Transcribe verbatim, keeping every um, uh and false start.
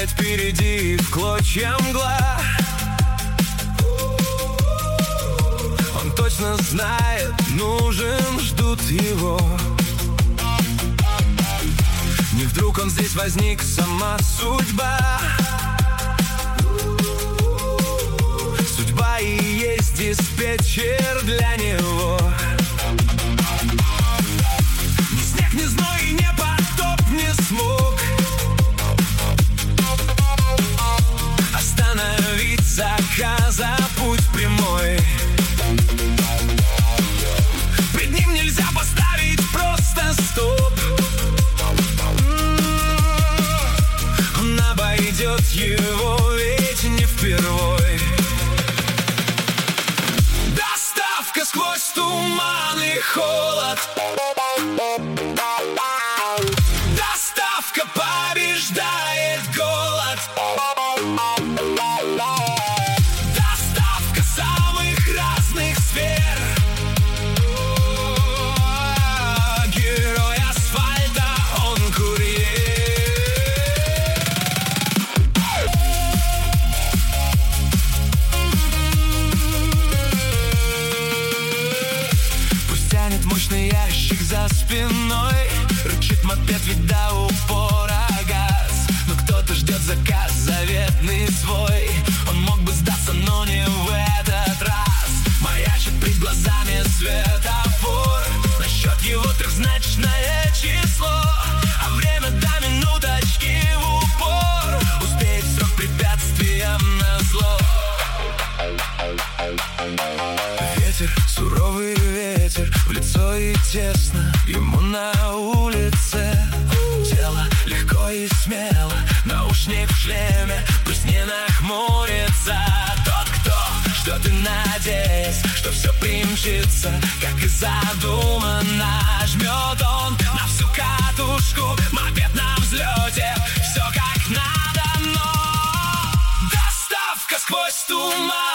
Растает впереди в клочья мгла. Он точно знает, нужен, ждут его. Не вдруг он здесь возник, сама судьба. Судьба и есть диспетчер для него. Ни снег, ни зной, ни потоп не смог остановить заказа путь прямой. Пред ним нельзя поставить просто стоп. Он обойдет его, ведь не впервой. Доставка сквозь туман и холод. Доставка побеждает голод. Доставка самых разных сфер. Герой асфальта, он курьер. Пусть тянет мощный ящик за спиной, рычит мопед, ведь до упора газ. Но кто-то ждет заказ, заветный свой. Он мог бы сдаться, но не в этот раз. Маячит перед глазами светофор. На счет его трехзначное число, а время до минуточки в упор. Успеть в срок препятствиям назло. Ветер, суровый ветер, в лицо и тесно ему на улице. Тело легко и смело, наушник в шлеме, пусть не нахмурится. Тот, кто ждет и надеясь, что все примчится, как и задумано. Жмет он на всю катушку, мопед на взлете, все как надо, но доставка сквозь туман.